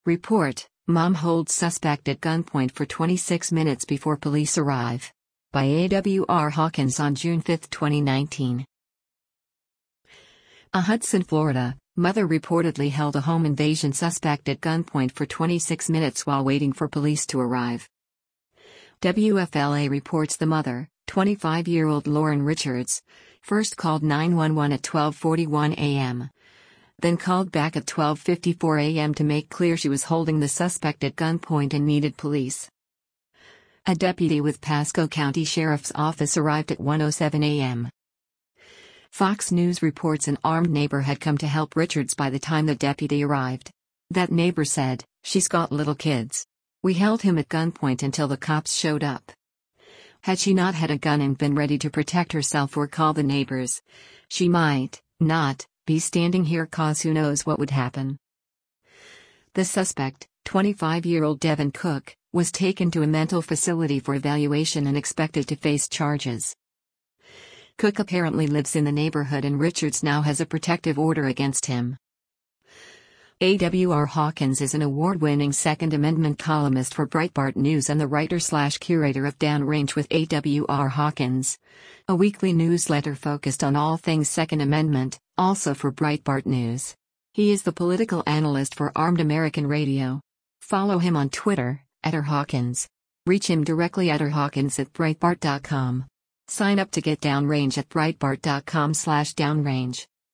Report: Mom holds suspect at gunpoint for 26 minutes before police arrive. By A.W.R. Hawkins on June 5, 2019. A Hudson, Florida, mother reportedly held a home invasion suspect at gunpoint for 26 minutes while waiting for police to arrive. WFLA reports the mother, 25-year-old Lauren Richards, first called 911 at 12:41 a.m. Then called back at 12:54 a.m. to make clear she was holding the suspect at gunpoint and needed police. A deputy with Pasco County Sheriff's Office arrived at 1:07 a.m. Fox News reports an armed neighbor had come to help Richards by the time the deputy arrived. That neighbor said, "She's got little kids. We held him at gunpoint until the cops showed up." Had she not had a gun and been ready to protect herself or call the neighbors, she might not be standing here, 'cause who knows what would happen. The suspect, 25-year-old Devin Cook, was taken to a mental facility for evaluation and expected to face charges. Cook apparently lives in the neighborhood and Richards now has a protective order against him. A.W.R. Hawkins is an award-winning Second Amendment columnist for Breitbart News and the writer/curator of Downrange with A.W.R. Hawkins, a weekly newsletter focused on all things Second Amendment, also for Breitbart News. He is the political analyst for Armed American Radio. Follow him on Twitter, @RHawkins. Reach him directly at rhawkins@breitbart.com. Sign up to get Downrange at breitbart.com/downrange.